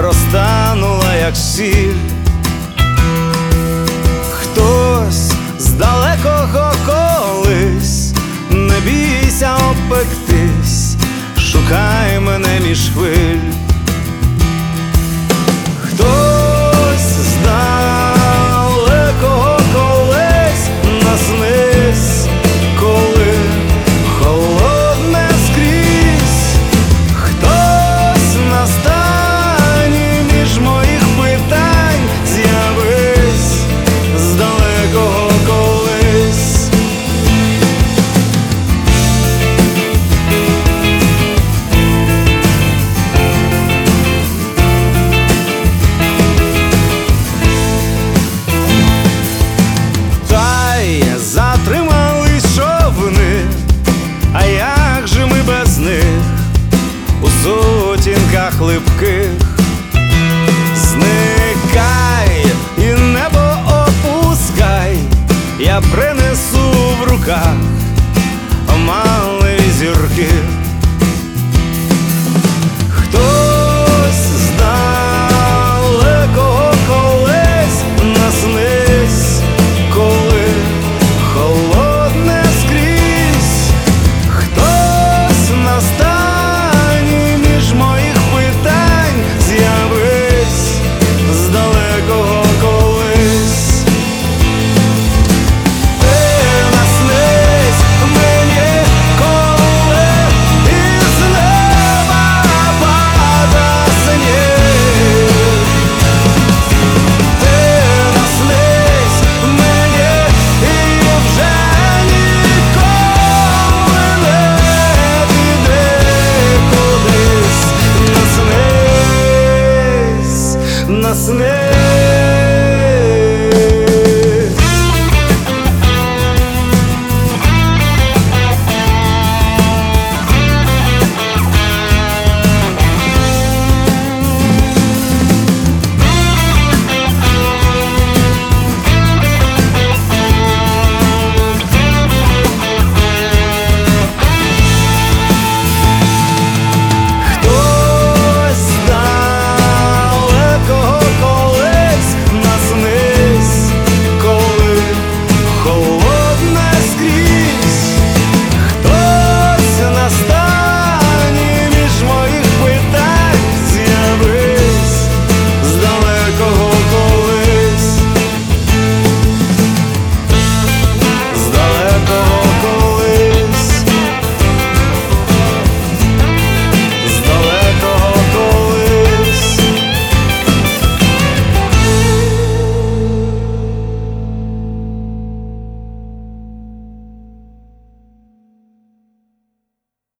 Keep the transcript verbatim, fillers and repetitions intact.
розтанула, як сіль. Хтось з далекого колись, не бійся опектись, шукай мене між хвиль. Хтось з далекого колись наснись, коли холодне скрізь. Хтось на стані між моїх питань, з'явись з далекого колись. Затримались човни, а як же ми без них у сутінках липких? Зникай і небо опускай, я принесу в руках оманливі зірки. Хтось з далекого колись наснись, коли холодне скрізь. Хтось на стані між моїх питань, з'явись з далекого колись. Ти наснись мені, коли із неба пада сніг. Ти наснись мені і вже ніколи не піди кудись. Наснись, наснись.